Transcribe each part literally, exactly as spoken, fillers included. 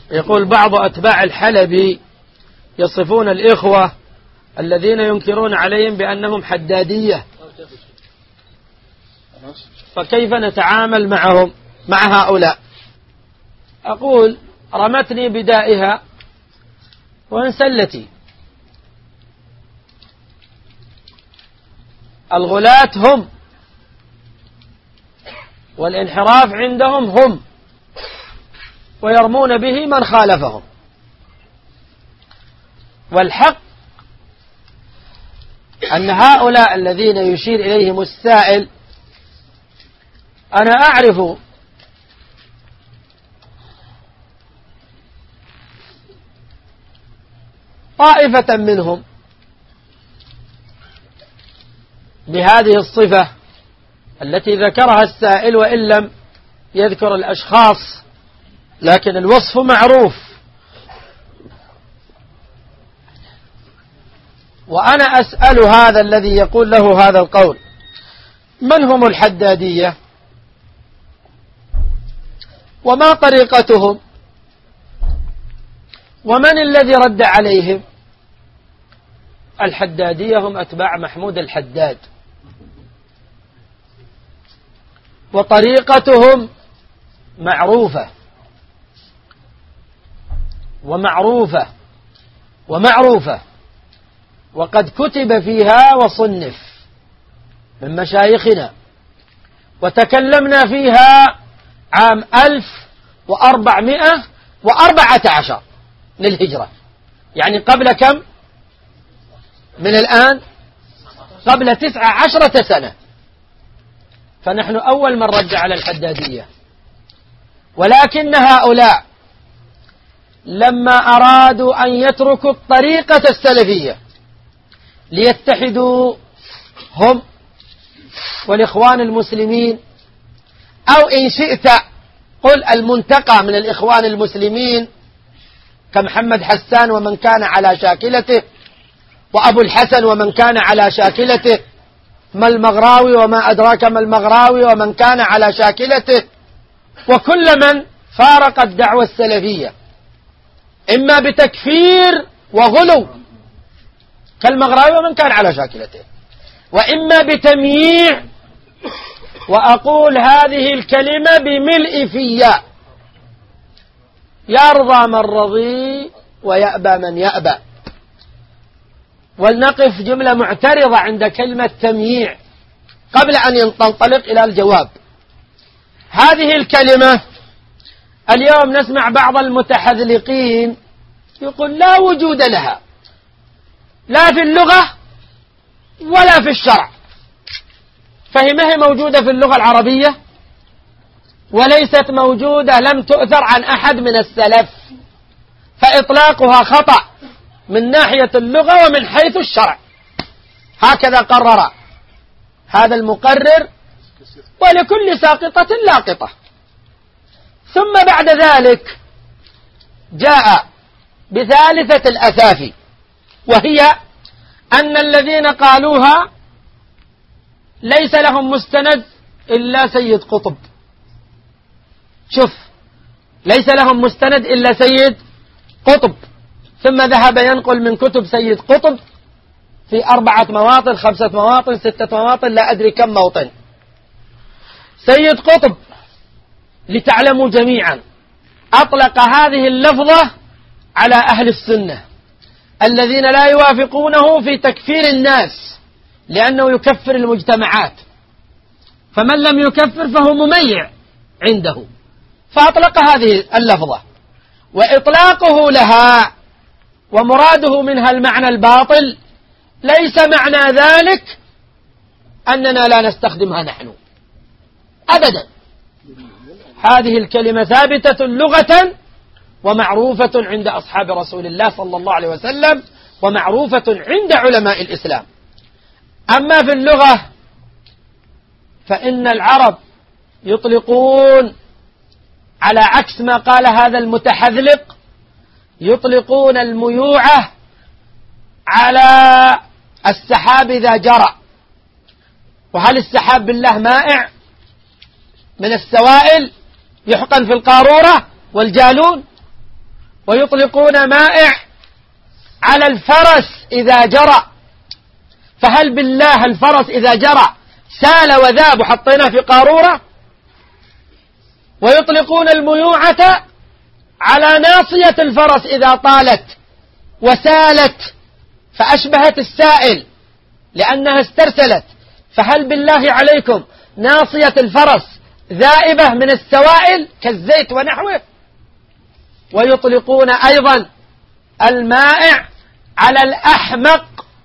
يقول بعض أتباع الحلبي يصفون الإخوة الذين ينكرون عليهم بأنهم حدادية، فكيف نتعامل معهم مع هؤلاء؟ أقول رمتني بدائها وانسلتي. الغلاة هم، والانحراف عندهم هم، ويرمون به من خالفهم. والحق أن هؤلاء الذين يشير إليهم السائل أنا أعرف طائفة منهم بهذه الصفة التي ذكرها السائل، وإن لم يذكر الأشخاص لكن الوصف معروف. وأنا أسأل هذا الذي يقول له هذا القول: من هم الحدادية؟ وما طريقتهم؟ ومن الذي رد عليهم؟ الحدادية هم أتباع محمود الحداد، وطريقتهم معروفة ومعروفة ومعروفة، وقد كتب فيها وصنف من مشايخنا، وتكلمنا فيها عام ألف وأربعمائة وأربعة عشر للهجرة، يعني قبل كم من الآن؟ قبل تسع عشرة سنة. فنحن أول من رد على الحدادية، ولكن هؤلاء لما أرادوا أن يتركوا الطريقة السلفية ليتحدوا هم والإخوان المسلمين، أو إن شئت قل المنتقى من الإخوان المسلمين كمحمد حسان ومن كان على شاكلته، وأبو الحسن ومن كان على شاكلته، ما المغراوي وما أدراك ما المغراوي ومن كان على شاكلته، وكل من فارق الدعوة السلفية إما بتكفير وغلو كالمغراوي ومن كان على شاكلته، وإما بتمييع. وأقول هذه الكلمة بملء فيا: يرضى من رضي ويأبى من يأبى. ولنقف جملة معترضة عند كلمة تمييع قبل أن ننطلق إلى الجواب. هذه الكلمة اليوم نسمع بعض المتحذلقين يقول لا وجود لها لا في اللغة ولا في الشرع، فهي ما هي موجودة في اللغة العربية وليست موجودة، لم تؤثر عن أحد من السلف، فإطلاقها خطأ من ناحية اللغة ومن حيث الشرع. هكذا قرر هذا المقرر، ولكل ساقطة لاقطة. ثم بعد ذلك جاء بثالثة الأثافي، وهي أن الذين قالوها ليس لهم مستند إلا سيد قطب. شوف، ليس لهم مستند إلا سيد قطب. ثم ذهب ينقل من كتب سيد قطب في أربعة مواطن، خمسة مواطن، ستة مواطن، لا أدري كم موطن. سيد قطب لتعلموا جميعا أطلق هذه اللفظة على أهل السنة الذين لا يوافقونه في تكفير الناس، لأنه يكفر المجتمعات، فمن لم يكفر فهو مميع عنده، فأطلق هذه اللفظة. وإطلاقه لها ومراده منها المعنى الباطل ليس معنى ذلك أننا لا نستخدمها نحن أبدا. هذه الكلمة ثابتة لغة ومعروفة عند أصحاب رسول الله صلى الله عليه وسلم، ومعروفة عند علماء الإسلام. أما في اللغة فإن العرب يطلقون على عكس ما قال هذا المتحذلق، يطلقون الميوعة على السحاب إذا جرى. وهل السحاب بالله مائع من السوائل يحقن في القارورة والجالون؟ ويطلقون مائع على الفرس إذا جرى. فهل بالله الفرس إذا جرى سال وذاب وحطيناه في قارورة؟ ويطلقون الميوعة على ناصية الفرس إذا طالت وسالت فأشبهت السائل لأنها استرسلت. فهل بالله عليكم ناصية الفرس ذائبة من السوائل كالزيت ونحوه؟ ويطلقون أيضا المائع على الأحمق.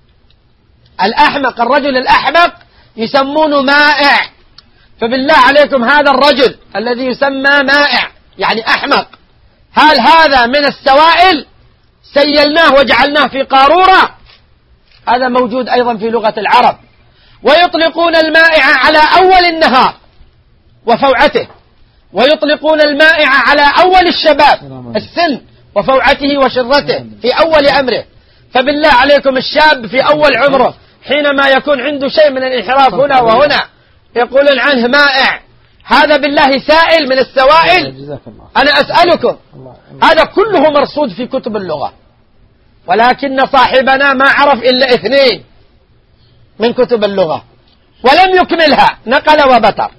الأحمق الرجل الأحمق يسمونه مائع. فبالله عليكم هذا الرجل الذي يسمى مائع يعني أحمق، هل هذا من السوائل سيلناه وجعلناه في قارورة؟ هذا موجود أيضا في لغة العرب. ويطلقون المائع على أول النهار وفوعته، ويطلقون المائع على أول الشباب السن وفوعته وشرته في أول أمره. فبالله عليكم الشاب في أول عمره حينما يكون عنده شيء من الانحراف هنا وهنا يقولون عنه مائع، هذا بالله سائل من السوائل؟ أنا أسألكم، هذا كله مرصود في كتب اللغة، ولكن صاحبنا ما عرف إلا اثنين من كتب اللغة ولم يكملها، نقل وبتر.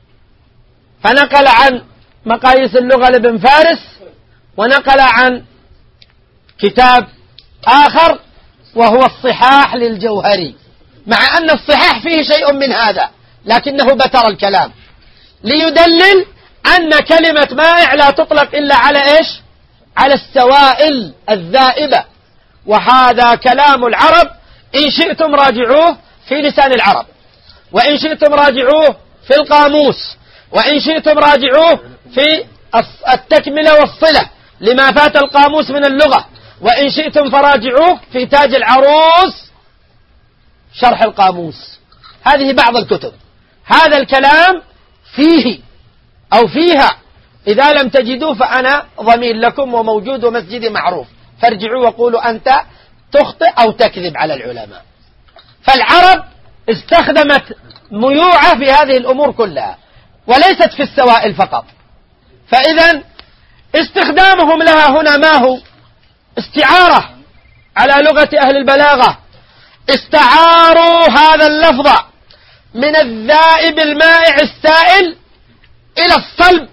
فنقل عن مقاييس اللغة لابن فارس، ونقل عن كتاب آخر وهو الصحاح للجوهري، مع أن الصحاح فيه شيء من هذا لكنه بتر الكلام ليدلل أن كلمة مائع لا تطلق إلا على إيش؟ على السوائل الذائبة. وهذا كلام العرب، إن شئتم راجعوه في لسان العرب، وإن شئتم راجعوه في القاموس، وإن شئتم راجعوه في التكملة والصلة لما فات القاموس من اللغة، وإن شئتم فراجعوه في تاج العروس شرح القاموس. هذه بعض الكتب. هذا الكلام فيه أو فيها، إذا لم تجدوه فأنا ضمين لكم وموجود ومسجدي معروف، فارجعوا وقولوا أنت تخطئ أو تكذب على العلماء. فالعرب استخدمت ميوعة في هذه الأمور كلها وليست في السوائل فقط. فإذا استخدامهم لها هنا ما هو؟ استعارة على لغة أهل البلاغة. استعاروا هذا اللفظ من الذائب المائع السائل إلى الصلب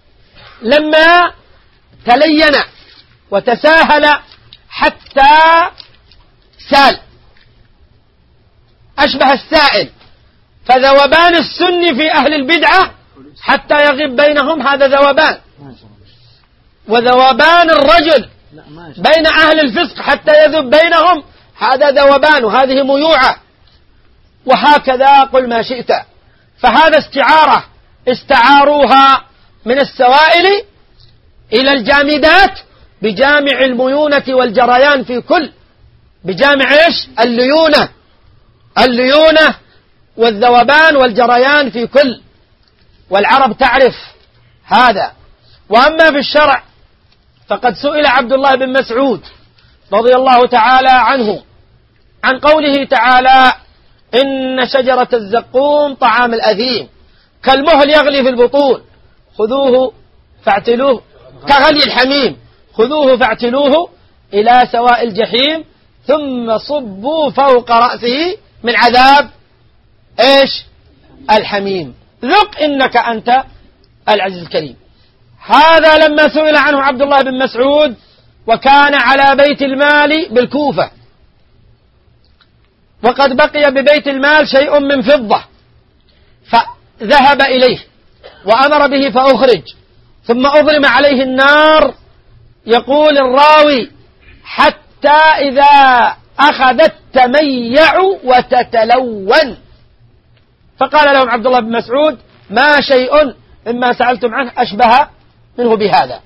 لما تلين وتساهل حتى سال، أشبه السائل. فذوبان السن في أهل البدعة حتى يغيب بينهم هذا ذوبان، وذوبان الرجل بين أهل الفسق حتى يذوب بينهم هذا ذوبان، وهذه ميوعة، وهكذا قل ما شئت. فهذا استعارة استعاروها من السوائل إلى الجامدات بجامع الميونة والجريان في كل، بجامع إيش؟ الليونة، الليونة والذوبان والجريان في كل. والعرب تعرف هذا. وأما في الشرع فقد سئل عبد الله بن مسعود رضي الله تعالى عنه عن قوله تعالى إن شجرة الزقوم طعام الأثيم كالمهل يغلي في البطون خذوه فاعتلوه كغلي الحميم خذوه فاعتلوه إلى سواء الجحيم ثم صبوا فوق رأسه من عذاب إيش؟ الحميم ذق إنك أنت العزيز الكريم. هذا لما سئل عنه عبد الله بن مسعود وكان على بيت المال بالكوفة، وقد بقي ببيت المال شيء من فضة فذهب إليه وأمر به فأخرج، ثم أضرم عليه النار. يقول الراوي حتى إذا أخذت تميع وتتلون، فقال لهم عبد الله بن مسعود ما شيء مما سألتم عنه أشبه منه بهذا.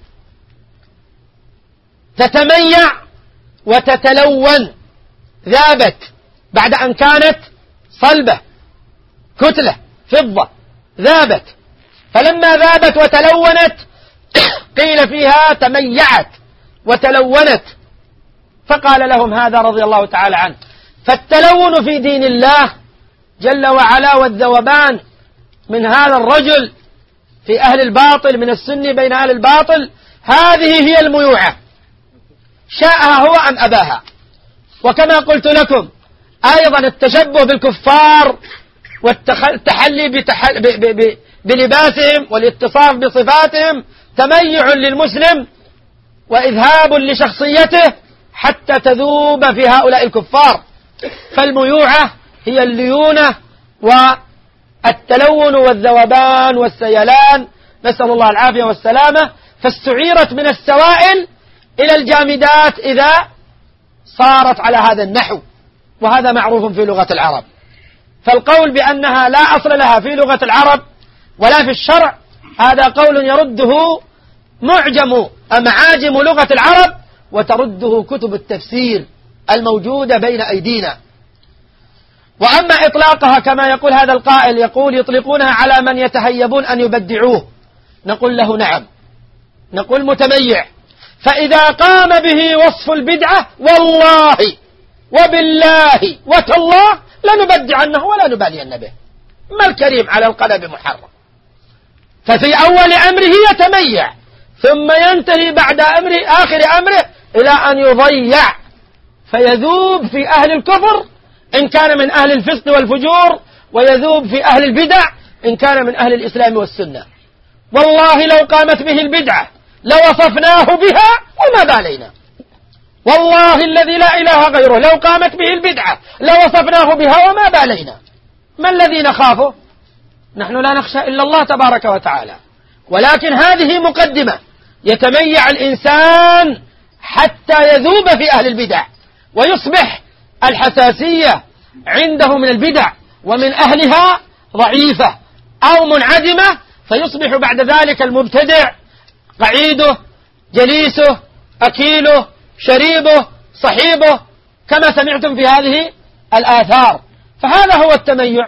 تتميع وتتلون، ذابت بعد أن كانت صلبة كتلة فضة، ذابت. فلما ذابت وتلونت قيل فيها تميعت وتلونت. فقال لهم هذا رضي الله تعالى عنه. فالتلون في دين الله جل وعلا والذوبان من هذا الرجل في أهل الباطل من السني بين أهل الباطل، هذه هي الميوعة شاءها هو أم أباها. وكما قلت لكم أيضا التشبه بالكفار والتحلي بتحل ب ب ب بلباسهم والاتصاف بصفاتهم تميع للمسلم وإذهاب لشخصيته حتى تذوب في هؤلاء الكفار. فالميوعة هي الليونة والتلون والذوبان والسيلان، نسأل الله العافية والسلامة. فاستعيرت من السوائل إلى الجامدات إذا صارت على هذا النحو، وهذا معروف في لغة العرب. فالقول بأنها لا أصل لها في لغة العرب ولا في الشرع هذا قول يرده معجم معاجم لغة العرب وترده كتب التفسير الموجودة بين أيدينا. وأما إطلاقها كما يقول هذا القائل، يقول يطلقونها على من يتهيبون أن يبدعوه، نقول له نعم، نقول متميع. فإذا قام به وصف البدعة والله وبالله وتالله لنبدعنه ولا نبالين به، ما الكريم على القلب محرم. ففي أول أمره يتميع ثم ينتهي بعد أمره آخر أمره إلى أن يضيع فيذوب في أهل الكفر إن كان من أهل الفسق والفجور، ويذوب في أهل البدع إن كان من أهل الإسلام والسنة. والله لو قامت به البدعة لوصفناه بها وما بالينا، والله الذي لا إله غيره لو قامت به البدعة لوصفناه بها وما بالينا. ما الذي نخافه؟ نحن لا نخشى إلا الله تبارك وتعالى. ولكن هذه مقدمة يتميع الإنسان حتى يذوب في أهل البدع ويصبح الحساسية عنده من البدع ومن أهلها ضعيفة أو منعدمة، فيصبح بعد ذلك المبتدع قعيده جليسه أكيله شريبه صحيبه كما سمعتم في هذه الآثار. فهذا هو التميع.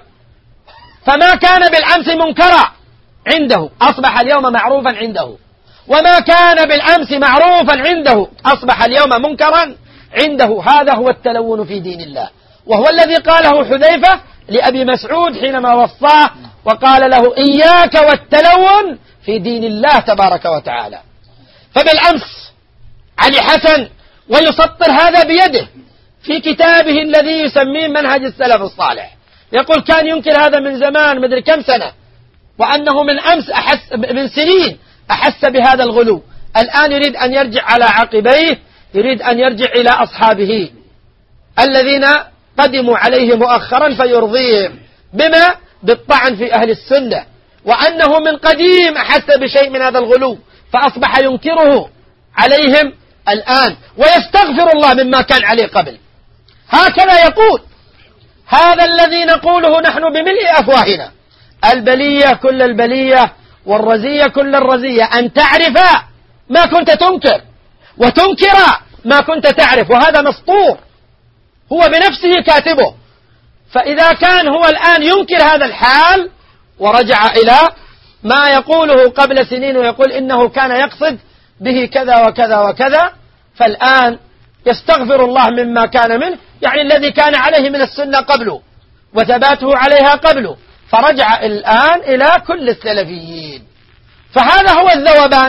فما كان بالأمس منكرا عنده أصبح اليوم معروفا عنده، وما كان بالأمس معروفا عنده أصبح اليوم منكرا عنده. هذا هو التلون في دين الله، وهو الذي قاله حذيفة لأبي مسعود حينما وصاه وقال له إياك والتلون في دين الله تبارك وتعالى. فبالأمس علي حسن ويسطر هذا بيده في كتابه الذي يسميه منهج السلف الصالح، يقول كان ينكر هذا من زمان مدري كم سنة، وأنه من أمس أحس من سنين أحس بهذا الغلو، الآن يريد أن يرجع على عقبيه، يريد أن يرجع إلى أصحابه الذين قدموا عليه مؤخرا فيرضيهم بما بالطعن في أهل السنة، وأنه من قديم أحس بشيء من هذا الغلو فأصبح ينكره عليهم الآن ويستغفر الله مما كان عليه قبل. هكذا يقول هذا الذي نقوله نحن بملء أفواهنا، البلية كل البلية والرزية كل الرزية، أن تعرف ما كنت تنكر وتنكر ما كنت تعرف، وهذا مسطور هو بنفسه كاتبه. فإذا كان هو الآن ينكر هذا الحال ورجع إلى ما يقوله قبل سنين ويقول إنه كان يقصد به كذا وكذا وكذا، فالآن يستغفر الله مما كان منه، يعني الذي كان عليه من السنة قبله وثباته عليها قبله، فرجع الآن إلى كل السلفيين. فهذا هو الذوبان،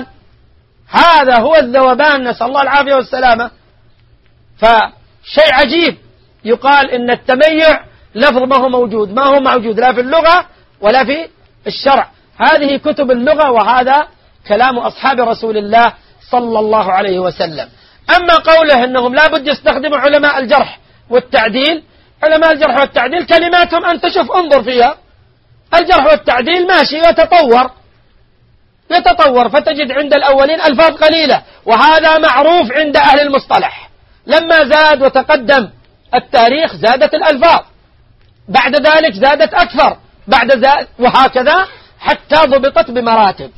هذا هو الذوبان، نسأل الله العافية والسلامة. فشيء عجيب يقال إن التميع لفظ ما هو موجود، ما هو موجود لا في اللغة ولا في الشرع. هذه كتب اللغة وهذا كلام أصحاب رسول الله صلى الله عليه وسلم. أما قوله أنهم لا بد يستخدموا علماء الجرح والتعديل، علماء الجرح والتعديل كلماتهم أنت شوف انظر فيها، الجرح والتعديل ماشي يتطور يتطور فتجد عند الأولين ألفاظ قليلة، وهذا معروف عند أهل المصطلح. لما زاد وتقدم التاريخ زادت الألفاظ، بعد ذلك زادت أكثر، بعد ذلك وهكذا حتى ضبطت بمراتب.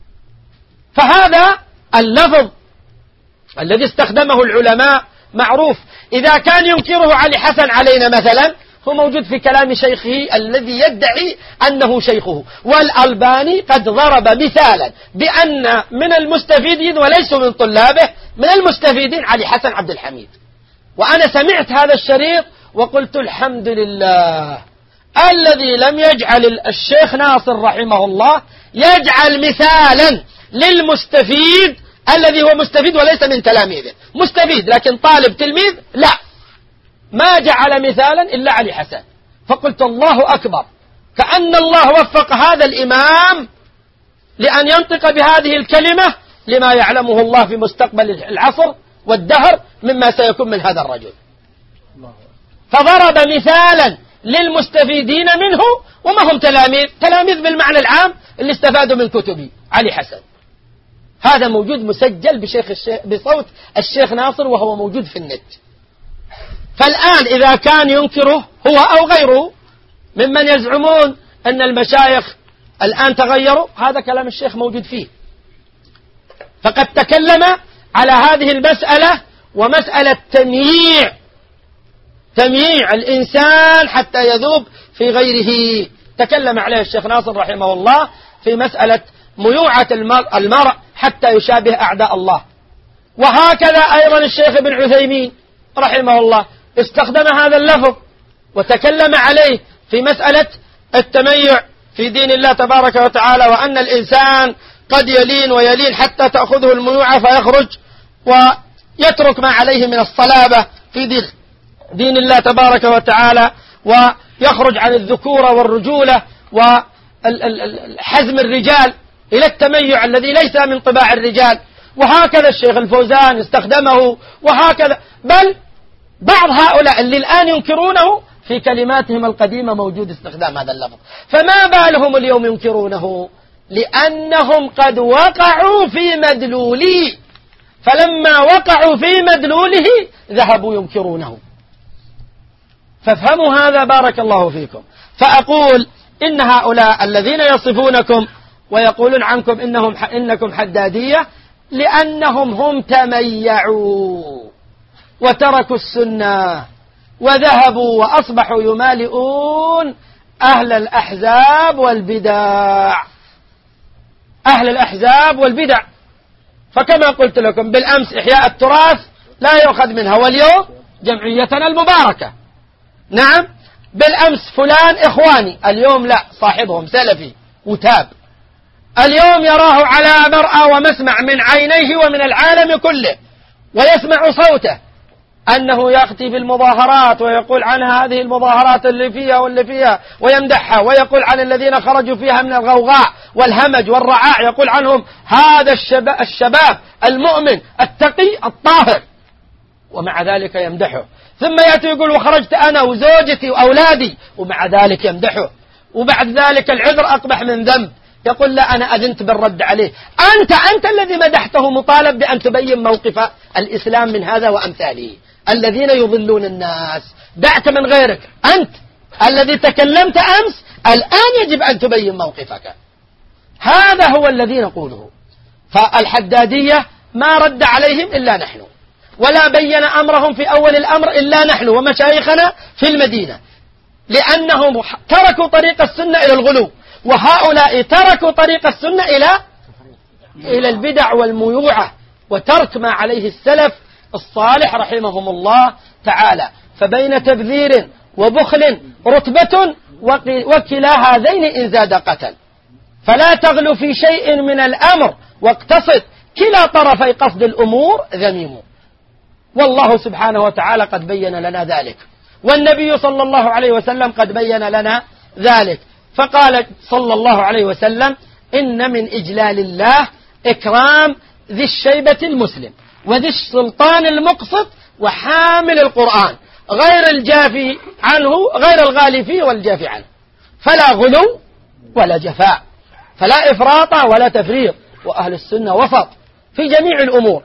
فهذا اللفظ الذي استخدمه العلماء معروف. إذا كان ينكره علي حسن علينا مثلا هو موجود في كلام شيخه الذي يدعي أنه شيخه، والألباني قد ضرب مثالا بأن من المستفيدين وليسوا من طلابه من المستفيدين علي حسن عبد الحميد. وأنا سمعت هذا الشريط وقلت الحمد لله الذي لم يجعل الشيخ ناصر رحمه الله يجعل مثالا للمستفيد الذي هو مستفيد وليس من تلاميذه، مستفيد لكن طالب تلميذ لا. ما جعل مثالا إلا علي حسن، فقلت الله أكبر، كأن الله وفق هذا الإمام لأن ينطق بهذه الكلمة لما يعلمه الله في مستقبل العصر والدهر مما سيكون من هذا الرجل. فضرب مثالا للمستفيدين منه وما هم تلاميذ، تلاميذ بالمعنى العام اللي استفادوا من كتبي علي حسن. هذا موجود مسجل بشيخ الشيخ بصوت الشيخ ناصر وهو موجود في النت. فالآن إذا كان ينكره هو أو غيره ممن يزعمون أن المشايخ الآن تغيروا، هذا كلام الشيخ موجود فيه. فقد تكلم على هذه المسألة ومسألة تمييع تمييع الإنسان حتى يذوب في غيره، تكلم عليه الشيخ ناصر رحمه الله في مسألة ميوعة المرء حتى يشابه أعداء الله. وهكذا أيضا الشيخ ابن عثيمين رحمه الله استخدم هذا اللفظ وتكلم عليه في مسألة التميع في دين الله تبارك وتعالى، وأن الإنسان قد يلين ويلين حتى تأخذه الميوعة فيخرج ويترك ما عليه من الصلابة في دين, دين الله تبارك وتعالى، ويخرج عن الذكورة والرجولة وحزم الرجال إلى التميع الذي ليس من طباع الرجال. وهكذا الشيخ الفوزان استخدمه، وهكذا بل بعض هؤلاء اللي الآن ينكرونه في كلماتهم القديمة موجود استخدام هذا اللفظ. فما بالهم اليوم ينكرونه؟ لأنهم قد وقعوا في مدلوله، فلما وقعوا في مدلوله ذهبوا ينكرونه. فافهموا هذا بارك الله فيكم. فأقول إن هؤلاء الذين يصفونكم ويقولون عنكم إنهم إنكم حدادية لأنهم هم تميعوا وتركوا السنة وذهبوا وأصبحوا يمالئون أهل الأحزاب والبدع أهل الأحزاب والبدع. فكما قلت لكم بالأمس إحياء التراث لا يؤخذ منها، واليوم جمعيتنا المباركة. نعم بالأمس فلان إخواني، اليوم لا، صاحبهم سلفي وتاب. اليوم يراه على مرأى ومسمع من عينيه ومن العالم كله، ويسمع صوته أنه يأتي بالمظاهرات ويقول عنها هذه المظاهرات اللي فيها واللي فيها ويمدحها، ويقول عن الذين خرجوا فيها من الغوغاء والهمج والرعاع يقول عنهم هذا الشباب, الشباب المؤمن التقي الطاهر، ومع ذلك يمدحه. ثم يأتي يقول وخرجت أنا وزوجتي وأولادي، ومع ذلك يمدحه. وبعد ذلك العذر أقبح من ذنب، يقول لا أنا أذنت بالرد عليه. أنت أنت الذي مدحته مطالب بأن تبين موقف الإسلام من هذا وأمثاله الذين يضلون الناس. دعك من غيرك، أنت الذي تكلمت أمس الآن يجب أن تبين موقفك. هذا هو الذي نقوله. فالحدادية ما رد عليهم إلا نحن، ولا بين أمرهم في أول الأمر إلا نحن ومشايخنا في المدينة، لأنهم تركوا طريق السنة إلى الغلو، وهؤلاء تركوا طريق السنة إلى إلى البدع والميوعة وترك ما عليه السلف الصالح رحمهم الله تعالى. فبين تبذير وبخل رتبة، وكلا هذين إن زاد قتل. فلا تغلو في شيء من الأمر واقتصد، كلا طرفي قصد الأمور ذميم. والله سبحانه وتعالى قد بين لنا ذلك، والنبي صلى الله عليه وسلم قد بين لنا ذلك. فقال صلى الله عليه وسلم إن من إجلال الله إكرام ذي الشيبة المسلم وذي السلطان المقسط وحامل القرآن، غير الجافي عنه غير الغالي فيه والجافي عنه. فلا غلو ولا جفاء، فلا إفراط ولا تفريط، وأهل السنة وسط في جميع الأمور،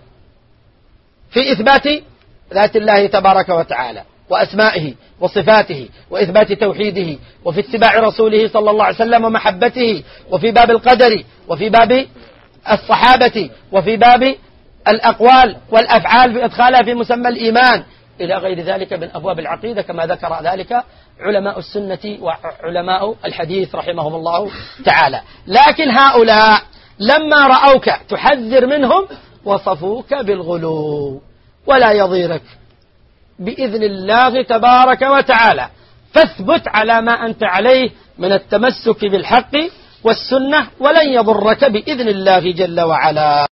في إثبات ذات الله تبارك وتعالى وأسمائه وصفاته وإثبات توحيده، وفي اتباع رسوله صلى الله عليه وسلم ومحبته، وفي باب القدر، وفي باب الصحابة، وفي باب الأقوال والأفعال بإدخالها في مسمى الإيمان، إلى غير ذلك من أبواب العقيدة كما ذكر ذلك علماء السنة وعلماء الحديث رحمهم الله تعالى. لكن هؤلاء لما رأوك تحذر منهم وصفوك بالغلو، ولا يضيرك بإذن الله تبارك وتعالى. فاثبت على ما أنت عليه من التمسك بالحق والسنة، ولن يضرك بإذن الله جل وعلا.